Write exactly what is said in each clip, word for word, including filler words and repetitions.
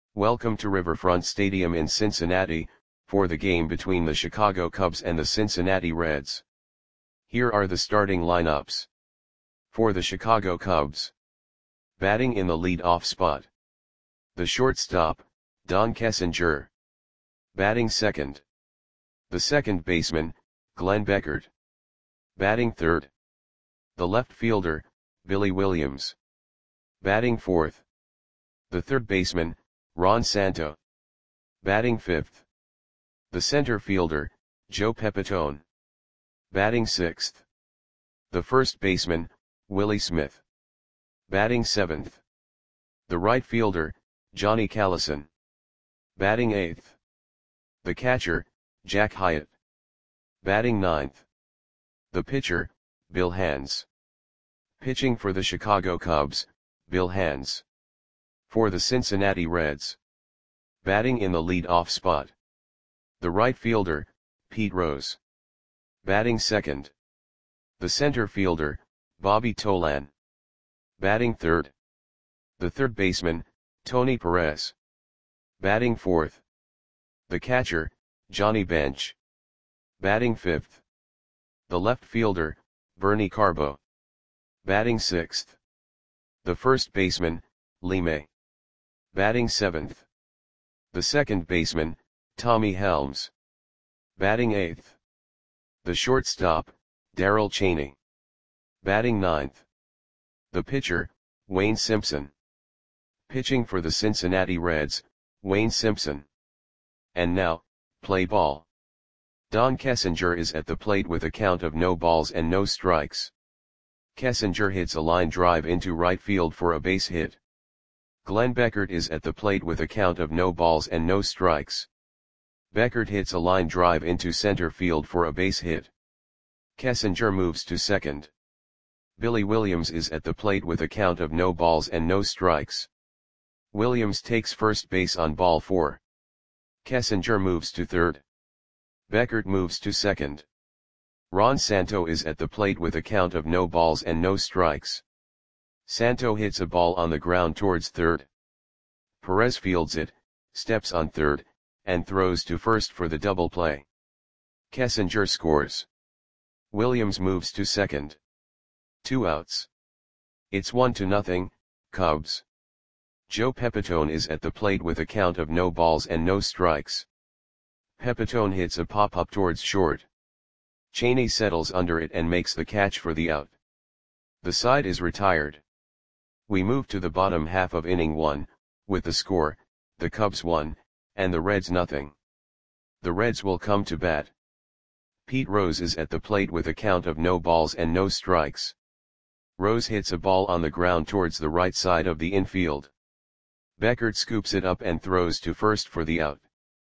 Welcome to Riverfront Stadium in Cincinnati, for the game between the Chicago Cubs and the Cincinnati Reds. Here are the starting lineups. For the Chicago Cubs. Batting in the lead-off spot. The shortstop, Don Kessinger. Batting second. The second baseman, Glenn Beckert. Batting third. The left fielder, Billy Williams. Batting fourth. The third baseman, Ron Santo. Batting fifth. The center fielder, Joe Pepitone. Batting sixth. The first baseman, Willie Smith. Batting seventh. The right fielder, Johnny Callison. Batting eighth. The catcher, Jack Hyatt. Batting ninth. The pitcher, Bill Hands. Pitching for the Chicago Cubs, Bill Hands. For the Cincinnati Reds. Batting in the lead-off spot. The right fielder, Pete Rose. Batting second. The center fielder, Bobby Tolan. Batting third. The third baseman, Tony Perez. Batting fourth. The catcher, Johnny Bench. Batting fifth. The left fielder, Bernie Carbo. Batting sixth. The first baseman, Lee May. Batting seventh. The second baseman, Tommy Helms. Batting eighth. The shortstop, Darrell Chaney. Batting ninth. The pitcher, Wayne Simpson. Pitching for the Cincinnati Reds, Wayne Simpson. And now, play ball. Don Kessinger is at the plate with a count of no balls and no strikes. Kessinger hits a line drive into right field for a base hit. Glenn Beckert is at the plate with a count of no balls and no strikes. Beckert hits a line drive into center field for a base hit. Kessinger moves to second. Billy Williams is at the plate with a count of no balls and no strikes. Williams takes first base on ball four. Kessinger moves to third. Beckert moves to second. Ron Santo is at the plate with a count of no balls and no strikes. Santo hits a ball on the ground towards third. Perez fields it, steps on third, and throws to first for the double play. Kessinger scores. Williams moves to second. Two outs. It's one to nothing, Cubs. Joe Pepitone is at the plate with a count of no balls and no strikes. Pepitone hits a pop-up towards short. Chaney settles under it and makes the catch for the out. The side is retired. We move to the bottom half of inning one, with the score, the Cubs one, and the Reds nothing. The Reds will come to bat. Pete Rose is at the plate with a count of no balls and no strikes. Rose hits a ball on the ground towards the right side of the infield. Beckert scoops it up and throws to first for the out.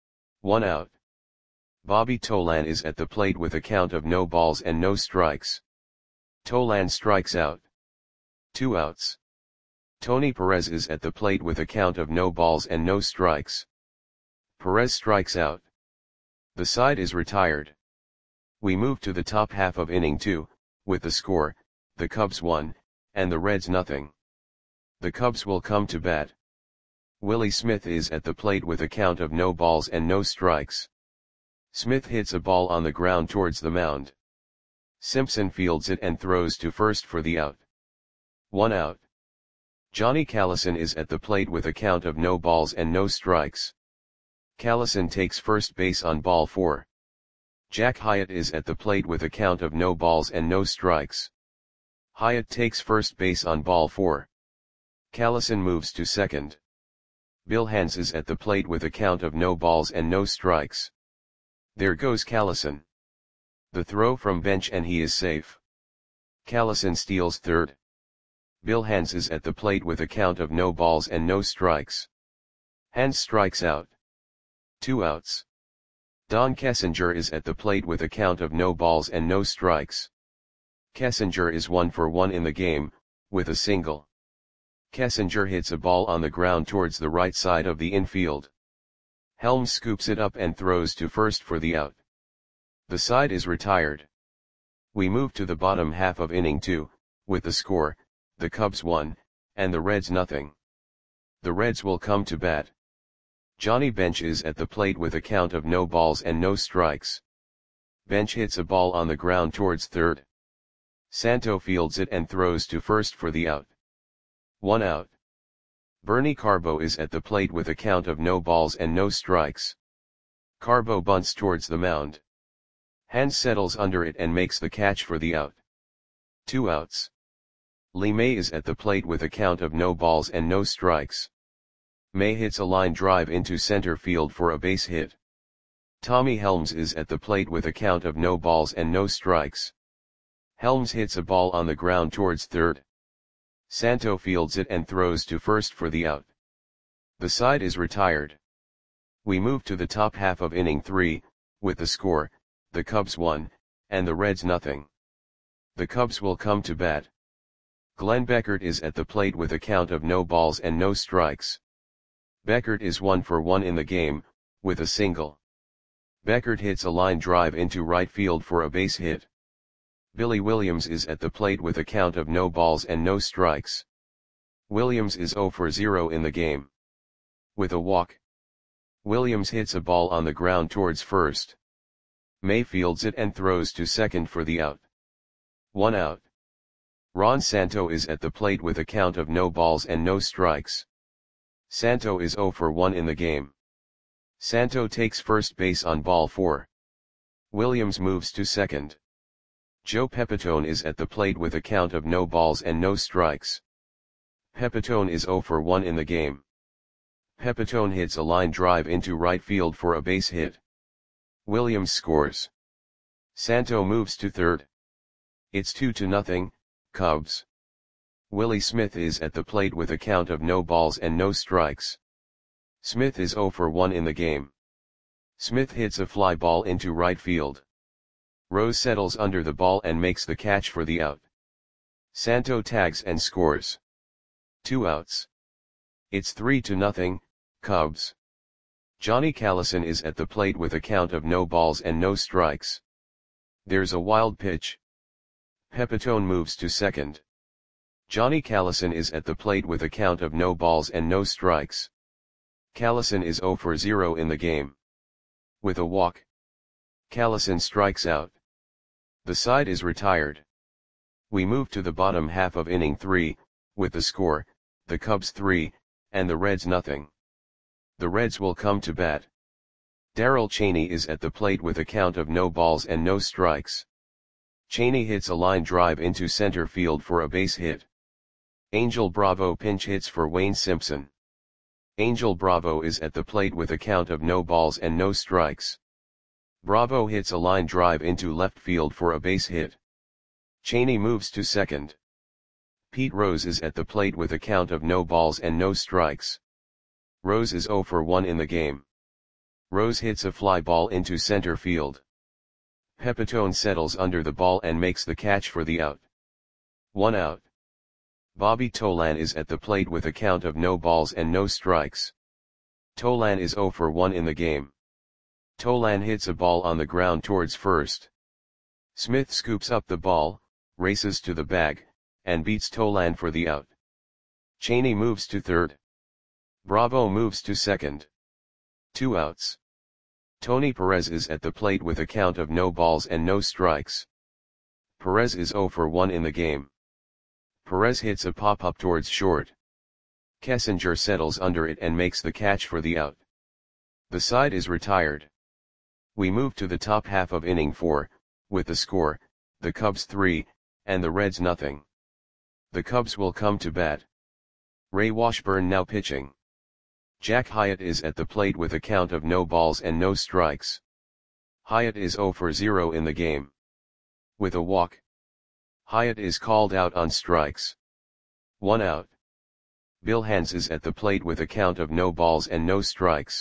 One out. Bobby Tolan is at the plate with a count of no balls and no strikes. Tolan strikes out. Two outs. Tony Perez is at the plate with a count of no balls and no strikes. Perez strikes out. The side is retired. We move to the top half of inning two, with the score, the Cubs one, and the Reds nothing. The Cubs will come to bat. Willie Smith is at the plate with a count of no balls and no strikes. Smith hits a ball on the ground towards the mound. Simpson fields it and throws to first for the out. One out. Johnny Callison is at the plate with a count of no balls and no strikes. Callison takes first base on ball four. Jack Hyatt is at the plate with a count of no balls and no strikes. Hyatt takes first base on ball four. Callison moves to second. Bill Hands is at the plate with a count of no balls and no strikes. There goes Callison. The throw from bench and he is safe. Callison steals third. Bill Hands is at the plate with a count of no balls and no strikes. Hands strikes out. Two outs. Don Kessinger is at the plate with a count of no balls and no strikes. Kessinger is one for one in the game, with a single. Kessinger hits a ball on the ground towards the right side of the infield. Helms scoops it up and throws to first for the out. The side is retired. We move to the bottom half of inning two, with the score, the Cubs one, and the Reds nothing. The Reds will come to bat. Johnny Bench is at the plate with a count of no balls and no strikes. Bench hits a ball on the ground towards third. Santo fields it and throws to first for the out. One out. Bernie Carbo is at the plate with a count of no balls and no strikes. Carbo bunts towards the mound. Hans settles under it and makes the catch for the out. Two outs. Lee May is at the plate with a count of no balls and no strikes. May hits a line drive into center field for a base hit. Tommy Helms is at the plate with a count of no balls and no strikes. Helms hits a ball on the ground towards third. Santo fields it and throws to first for the out. The side is retired. We move to the top half of inning three, with the score, the Cubs one, and the Reds nothing. The Cubs will come to bat. Glenn Beckert is at the plate with a count of no balls and no strikes. Beckert is one for one in the game, with a single. Beckert hits a line drive into right field for a base hit. Billy Williams is at the plate with a count of no balls and no strikes. Williams is zero for zero in the game. With a walk. Williams hits a ball on the ground towards first. May fields it and throws to second for the out. One out. Ron Santo is at the plate with a count of no balls and no strikes. Santo is zero for one in the game. Santo takes first base on ball four. Williams moves to second. Joe Pepitone is at the plate with a count of no balls and no strikes. Pepitone is zero for one in the game. Pepitone hits a line drive into right field for a base hit. Williams scores. Santo moves to third. It's two to nothing, Cubs. Willie Smith is at the plate with a count of no balls and no strikes. Smith is zero for one in the game. Smith hits a fly ball into right field. Rose settles under the ball and makes the catch for the out. Santo tags and scores. Two outs. It's three to nothing, Cubs. Johnny Callison is at the plate with a count of no balls and no strikes. There's a wild pitch. Pepitone moves to second. Johnny Callison is at the plate with a count of no balls and no strikes. Callison is zero for zero in the game. With a walk. Callison strikes out. The side is retired. We move to the bottom half of inning three, with the score, the Cubs three, and the Reds nothing. The Reds will come to bat. Darrell Chaney is at the plate with a count of no balls and no strikes. Chaney hits a line drive into center field for a base hit. Angel Bravo pinch hits for Wayne Simpson. Angel Bravo is at the plate with a count of no balls and no strikes. Bravo hits a line drive into left field for a base hit. Chaney moves to second. Pete Rose is at the plate with a count of no balls and no strikes. Rose is zero for one in the game. Rose hits a fly ball into center field. Pepitone settles under the ball and makes the catch for the out. One out. Bobby Tolan is at the plate with a count of no balls and no strikes. Tolan is zero for one in the game. Tolan hits a ball on the ground towards first. Smith scoops up the ball, races to the bag, and beats Tolan for the out. Chaney moves to third. Bravo moves to second. Two outs. Tony Perez is at the plate with a count of no balls and no strikes. Perez is zero for one in the game. Perez hits a pop-up towards short. Kessinger settles under it and makes the catch for the out. The side is retired. We move to the top half of inning four, with the score, the Cubs three, and the Reds nothing. The Cubs will come to bat. Ray Washburn now pitching. Jack Hyatt is at the plate with a count of no balls and no strikes. Hyatt is zero for zero in the game. With a walk. Hyatt is called out on strikes. One out. Bill Hans is at the plate with a count of no balls and no strikes.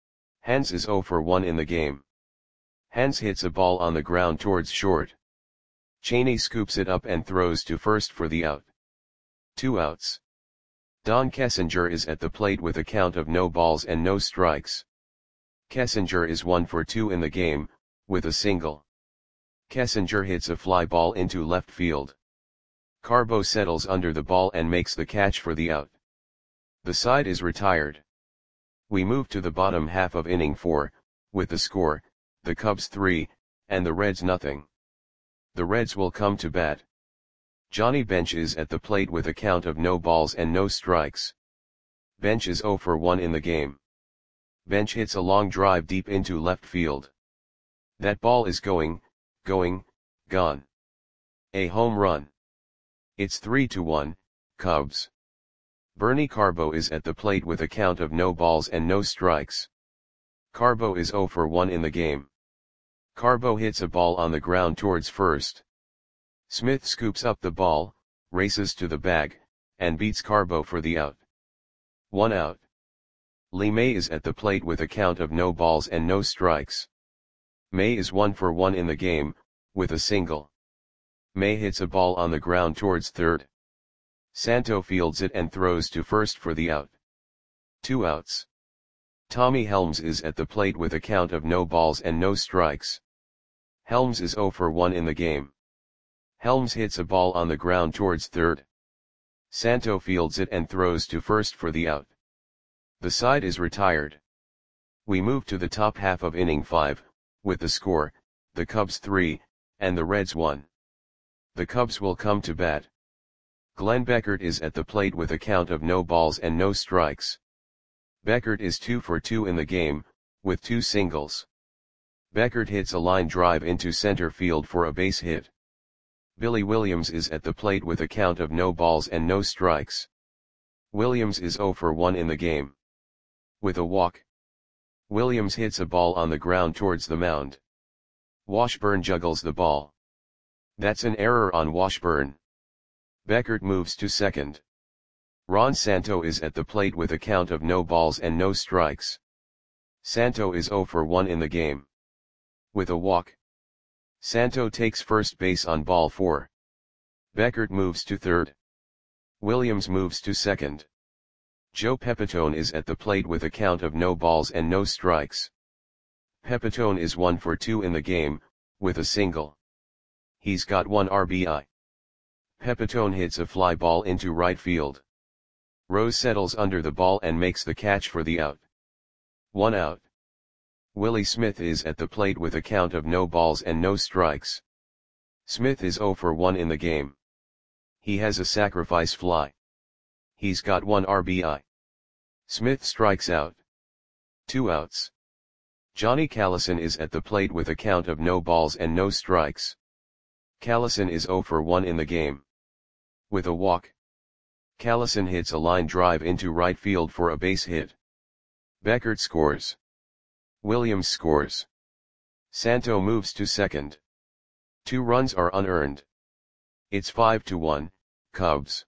Hans is zero for one in the game. Hans hits a ball on the ground towards short. Chaney scoops it up and throws to first for the out. Two outs. Don Kessinger is at the plate with a count of no balls and no strikes. Kessinger is one for two in the game, with a single. Kessinger hits a fly ball into left field. Carbo settles under the ball and makes the catch for the out. The side is retired. We move to the bottom half of inning four, with the score, the Cubs three, and the Reds nothing. The Reds will come to bat. Johnny Bench is at the plate with a count of no balls and no strikes. Bench is oh for one in the game. Bench hits a long drive deep into left field. That ball is going, going, gone. A home run. It's three to one, Cubs. Bernie Carbo is at the plate with a count of no balls and no strikes. Carbo is oh for one in the game. Carbo hits a ball on the ground towards first. Smith scoops up the ball, races to the bag, and beats Carbo for the out. One out. Lee May is at the plate with a count of no balls and no strikes. May is one for one in the game, with a single. May hits a ball on the ground towards third. Santo fields it and throws to first for the out. Two outs. Tommy Helms is at the plate with a count of no balls and no strikes. Helms is oh for one in the game. Helms hits a ball on the ground towards third. Santo fields it and throws to first for the out. The side is retired. We move to the top half of inning five, with the score, the Cubs three, and the Reds one. The Cubs will come to bat. Glenn Beckert is at the plate with a count of no balls and no strikes. Beckert is two for two in the game, with two singles. Beckert hits a line drive into center field for a base hit. Billy Williams is at the plate with a count of no balls and no strikes. Williams is oh for one in the game. With a walk. Williams hits a ball on the ground towards the mound. Washburn juggles the ball. That's an error on Washburn. Beckert moves to second. Ron Santo is at the plate with a count of no balls and no strikes. Santo is oh for one in the game. With a walk. Santo takes first base on ball four. Beckert moves to third. Williams moves to second. Joe Pepitone is at the plate with a count of no balls and no strikes. Pepitone is one for two in the game, with a single. He's got one R B I. Pepitone hits a fly ball into right field. Rose settles under the ball and makes the catch for the out. One out. Willie Smith is at the plate with a count of no balls and no strikes. Smith is oh for one in the game. He has a sacrifice fly. He's got one R B I. Smith strikes out. Two outs. Johnny Callison is at the plate with a count of no balls and no strikes. Callison is oh for one in the game. With a walk. Callison hits a line drive into right field for a base hit. Beckert scores. Williams scores. Santo moves to second. Two runs are unearned. It's five to one, Cubs.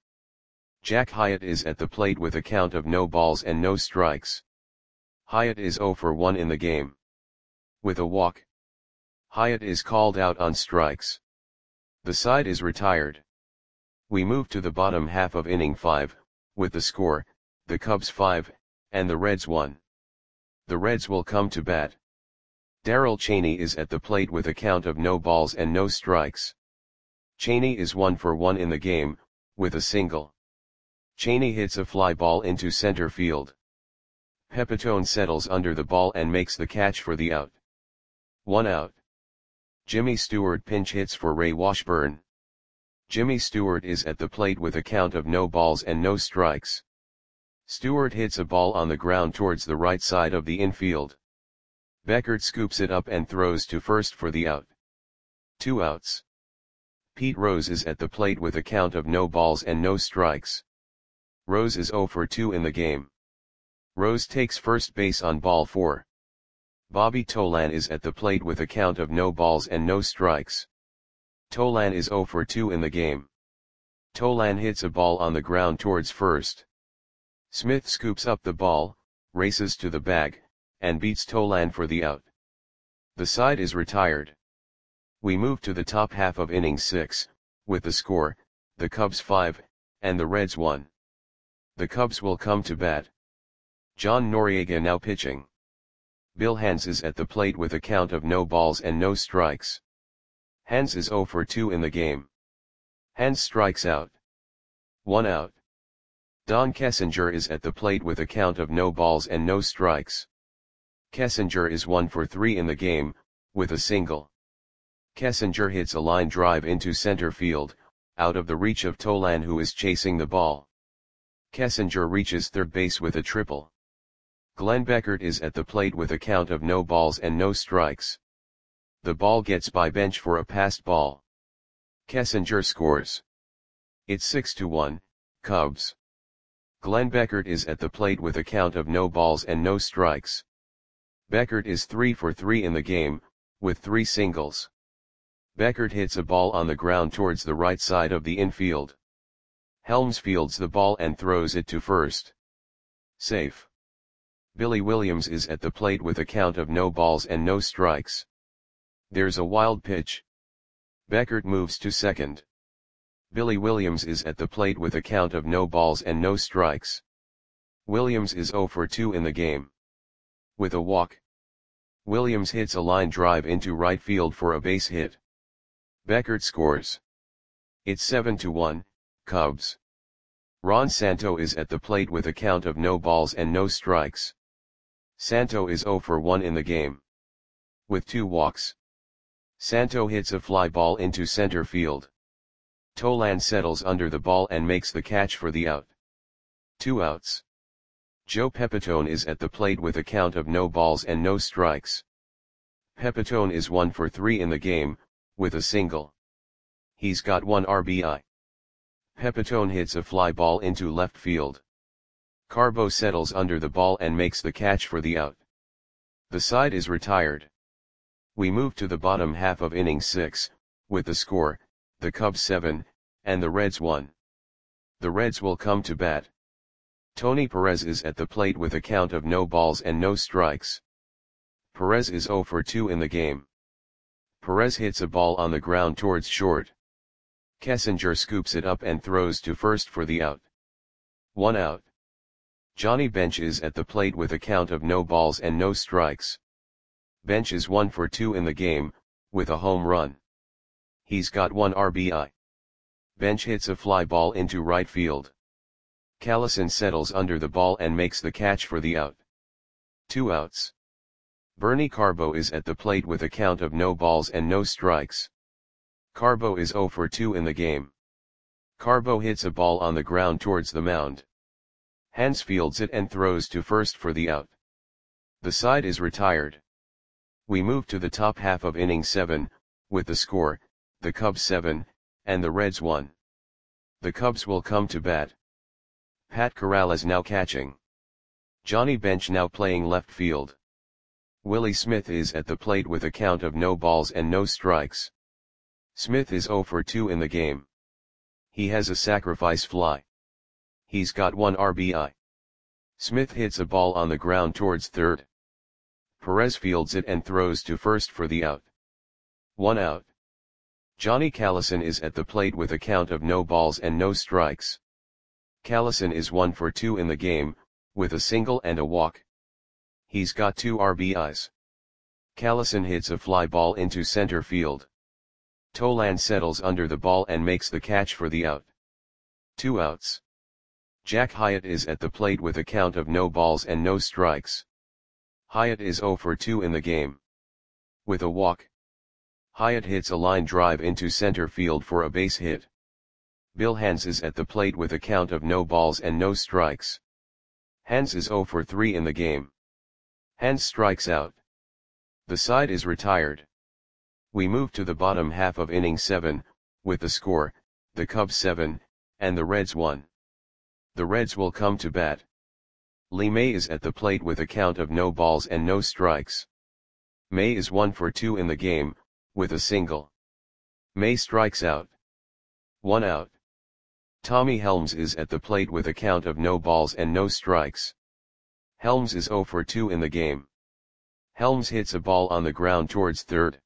Jack Hyatt is at the plate with a count of no balls and no strikes. Hyatt is oh for one in the game. With a walk. Hyatt is called out on strikes. The side is retired. We move to the bottom half of inning five, with the score, the Cubs five, and the Reds one. The Reds will come to bat. Darrell Chaney is at the plate with a count of no balls and no strikes. Chaney is one for one in the game, with a single. Chaney hits a fly ball into center field. Pepitone settles under the ball and makes the catch for the out. One out. Jimmy Stewart pinch hits for Ray Washburn. Jimmy Stewart is at the plate with a count of no balls and no strikes. Stewart hits a ball on the ground towards the right side of the infield. Beckert scoops it up and throws to first for the out. Two outs. Pete Rose is at the plate with a count of no balls and no strikes. Rose is oh for two in the game. Rose takes first base on ball four. Bobby Tolan is at the plate with a count of no balls and no strikes. Tolan is oh for two in the game. Tolan hits a ball on the ground towards first. Smith scoops up the ball, races to the bag, and beats Tolan for the out. The side is retired. We move to the top half of inning six, with the score, the Cubs five, and the Reds one. The Cubs will come to bat. John Noriega now pitching. Bill Hands is at the plate with a count of no balls and no strikes. Hands is oh for two in the game. Hands strikes out. One out. Don Kessinger is at the plate with a count of no balls and no strikes. Kessinger is one for three in the game, with a single. Kessinger hits a line drive into center field, out of the reach of Tolan, who is chasing the ball. Kessinger reaches third base with a triple. Glenn Beckert is at the plate with a count of no balls and no strikes. The ball gets by Bench for a passed ball. Kessinger scores. It's six to one, Cubs. Glenn Beckert is at the plate with a count of no balls and no strikes. Beckert is three for three in the game, with three singles. Beckert hits a ball on the ground towards the right side of the infield. Helms fields the ball and throws it to first. Safe. Billy Williams is at the plate with a count of no balls and no strikes. There's a wild pitch. Beckert moves to second. Billy Williams is at the plate with a count of no balls and no strikes. Williams is zero for two in the game. With a walk. Williams hits a line drive into right field for a base hit. Beckert scores. It's seven to one, Cubs. Ron Santo is at the plate with a count of no balls and no strikes. Santo is zero for one in the game. With two walks. Santo hits a fly ball into center field. Tolan settles under the ball and makes the catch for the out. Two outs. Joe Pepitone is at the plate with a count of no balls and no strikes. Pepitone is one for three in the game, with a single. He's got one R B I. Pepitone hits a fly ball into left field. Carbo settles under the ball and makes the catch for the out. The side is retired. We move to the bottom half of inning six, with the score, the Cubs seven, and the Reds one. The Reds will come to bat. Tony Perez is at the plate with a count of no balls and no strikes. Perez is zero for two in the game. Perez hits a ball on the ground towards short. Kessinger scoops it up and throws to first for the out. One out. Johnny Bench is at the plate with a count of no balls and no strikes. Bench is one for two in the game, with a home run. He's got one R B I. Bench hits a fly ball into right field. Callison settles under the ball and makes the catch for the out. Two outs. Bernie Carbo is at the plate with a count of no balls and no strikes. Carbo is zero for two in the game. Carbo hits a ball on the ground towards the mound. Hans fields it and throws to first for the out. The side is retired. We move to the top half of inning seven, with the score, the Cubs seven, and the Reds one. The Cubs will come to bat. Pat Corral is now catching. Johnny Bench now playing left field. Willie Smith is at the plate with a count of no balls and no strikes. Smith is zero for two in the game. He has a sacrifice fly. He's got one R B I. Smith hits a ball on the ground towards third. Perez fields it and throws to first for the out. One out. Johnny Callison is at the plate with a count of no balls and no strikes. Callison is one for two in the game, with a single and a walk. He's got two R B Is. Callison hits a fly ball into center field. Tolan settles under the ball and makes the catch for the out. Two outs. Jack Hyatt is at the plate with a count of no balls and no strikes. Hyatt is zero for two in the game. With a walk. Hyatt hits a line drive into center field for a base hit. Bill Hans is at the plate with a count of no balls and no strikes. Hans is zero for three in the game. Hans strikes out. The side is retired. We move to the bottom half of inning seven, with the score, the Cubs seven, and the Reds one. The Reds will come to bat. Lee May is at the plate with a count of no balls and no strikes. May is one for two in the game, with a single. May strikes out. One out. Tommy Helms is at the plate with a count of no balls and no strikes. Helms is zero for two in the game. Helms hits a ball on the ground towards third.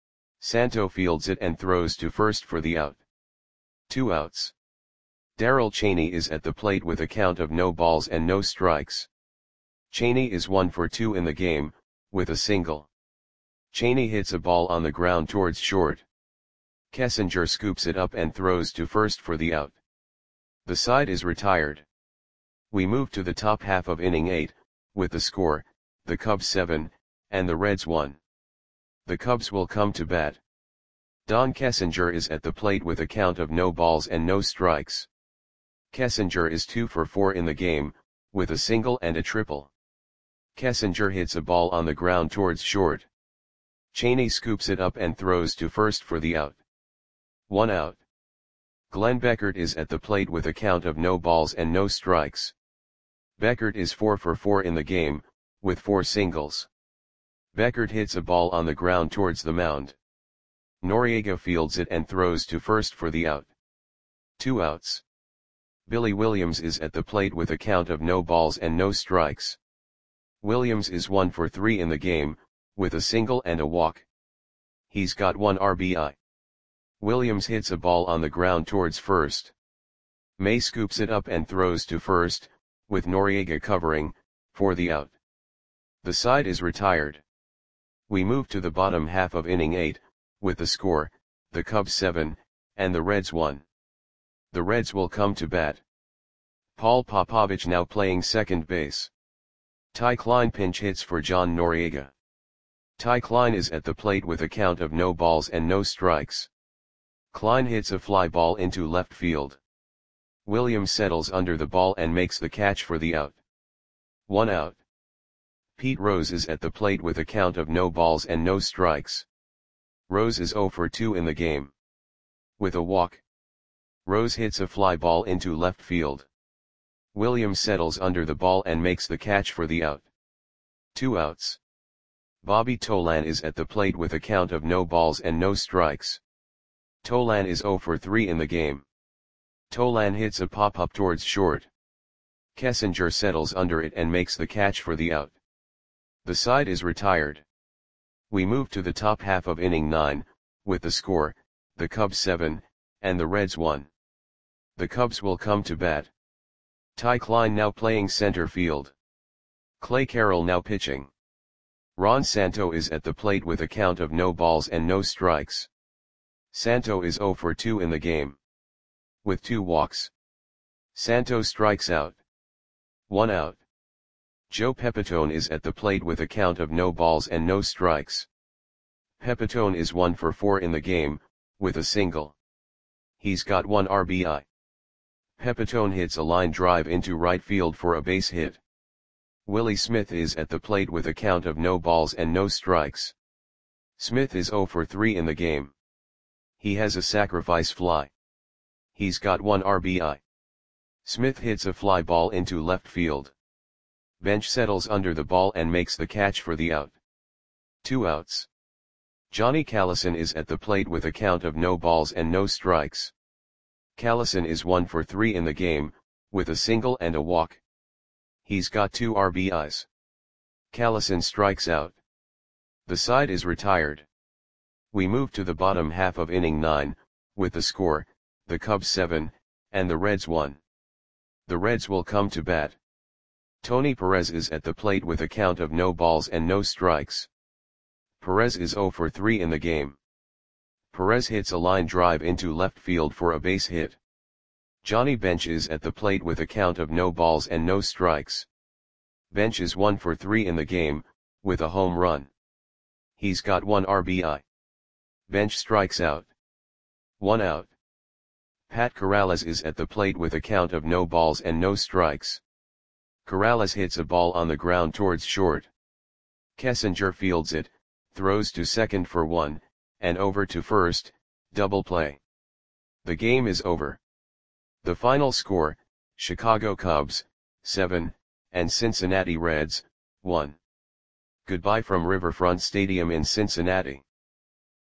Santo fields it and throws to first for the out. Two outs. Darrell Cheney is at the plate with a count of no balls and no strikes. Cheney is one for two in the game, with a single. Cheney hits a ball on the ground towards short. Kessinger scoops it up and throws to first for the out. The side is retired. We move to the top half of inning eight, with the score, the Cubs seven, and the Reds one. The Cubs will come to bat. Don Kessinger is at the plate with a count of no balls and no strikes. Kessinger is two for four in the game, with a single and a triple. Kessinger hits a ball on the ground towards short. Cheney scoops it up and throws to first for the out. One out. Glenn Beckert is at the plate with a count of no balls and no strikes. Beckert is four for four in the game, with four singles. Beckert hits a ball on the ground towards the mound. Noriega fields it and throws to first for the out. Two outs. Billy Williams is at the plate with a count of no balls and no strikes. Williams is one for three in the game, with a single and a walk. He's got one R B I. Williams hits a ball on the ground towards first. May scoops it up and throws to first, with Noriega covering, for the out. The side is retired. We move to the bottom half of inning eight, with the score, the Cubs seven, and the Reds one. The Reds will come to bat. Paul Popovich now playing second base. Ty Klein pinch hits for John Noriega. Ty Klein is at the plate with a count of no balls and no strikes. Klein hits a fly ball into left field. Williams settles under the ball and makes the catch for the out. One out. Pete Rose is at the plate with a count of no balls and no strikes. Rose is zero for two in the game. With a walk. Rose hits a fly ball into left field. Williams settles under the ball and makes the catch for the out. Two outs. Bobby Tolan is at the plate with a count of no balls and no strikes. Tolan is zero for three in the game. Tolan hits a pop-up towards short. Kessinger settles under it and makes the catch for the out. The side is retired. We move to the top half of inning nine, with the score, the Cubs seven, and the Reds one. The Cubs will come to bat. Ty Klein now playing center field. Clay Carroll now pitching. Ron Santo is at the plate with a count of no balls and no strikes. Santo is zero for two in the game. With two walks. Santo strikes out. One out. Joe Pepitone is at the plate with a count of no balls and no strikes. Pepitone is one for four in the game, with a single. He's got one R B I. Pepitone hits a line drive into right field for a base hit. Willie Smith is at the plate with a count of no balls and no strikes. Smith is zero for three in the game. He has a sacrifice fly. He's got one R B I. Smith hits a fly ball into left field. Bench settles under the ball and makes the catch for the out. Two outs. Johnny Callison is at the plate with a count of no balls and no strikes. Callison is one for three in the game, with a single and a walk. He's got two R B Is. Callison strikes out. The side is retired. We move to the bottom half of inning nine, with the score, the Cubs seven, and the Reds one. The Reds will come to bat. Tony Perez is at the plate with a count of no balls and no strikes. Perez is zero for three in the game. Perez hits a line drive into left field for a base hit. Johnny Bench is at the plate with a count of no balls and no strikes. Bench is one for three in the game, with a home run. He's got one R B I. Bench strikes out. One out. Pat Corrales is at the plate with a count of no balls and no strikes. Corrales hits a ball on the ground towards short. Kessinger fields it, throws to second for one, and over to first, double play. The game is over. The final score, Chicago Cubs, seven, and Cincinnati Reds, one. Goodbye from Riverfront Stadium in Cincinnati.